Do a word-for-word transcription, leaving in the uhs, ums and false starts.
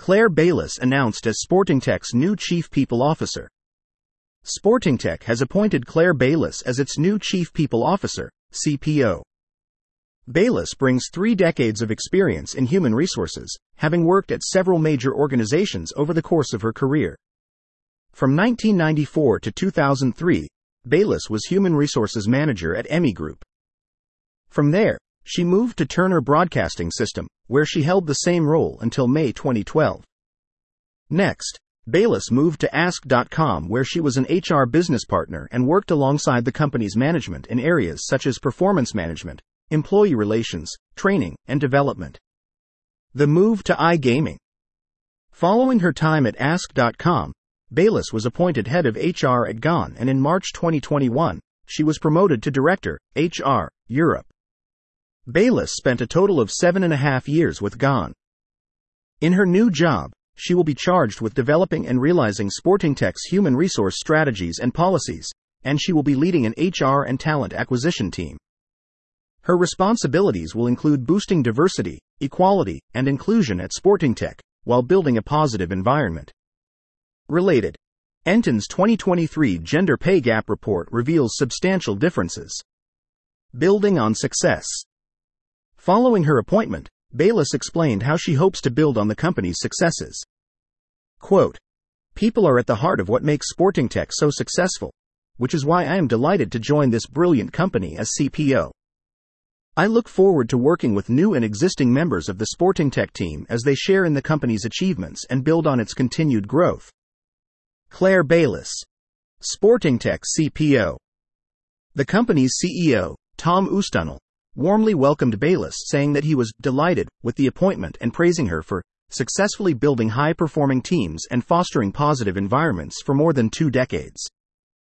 Claire Bayliss announced as SportingTech's new Chief People Officer. SportingTech has appointed Claire Bayliss as its new Chief People Officer, C P O. Bayliss brings three decades of experience in human resources, having worked at several major organizations over the course of her career. From nineteen ninety-four to two thousand three, Bayliss was Human Resources Manager at Emmy Group. From there, she moved to Turner Broadcasting System, where she held the same role until May twenty twelve. Next, Bayliss moved to Ask dot com, where she was an H R business partner and worked alongside the company's management in areas such as performance management, employee relations, training, and development. The move to iGaming. Following her time at Ask dot com, Bayliss was appointed head of H R at Gone, and in March twenty twenty-one, she was promoted to Director, H R, Europe. Bayliss spent a total of seven and a half years with Gone. In her new job, she will be charged with developing and realizing SportingTech's human resource strategies and policies, and she will be leading an H R and talent acquisition team. Her responsibilities will include boosting diversity, equality, and inclusion at SportingTech, while building a positive environment. Related. Enton's twenty twenty-three Gender Pay Gap Report reveals substantial differences. Building on success. Following her appointment, Bayliss explained how she hopes to build on the company's successes. Quote, "People are at the heart of what makes SportingTech so successful, which is why I am delighted to join this brilliant company as C P O. I look forward to working with new and existing members of the SportingTech team as they share in the company's achievements and build on its continued growth." Claire Bayliss, SportingTech C P O. The company's C E O, Tom Oostunnel, warmly welcomed Bayliss, saying that he was delighted with the appointment and praising her for successfully building high-performing teams and fostering positive environments for more than two decades.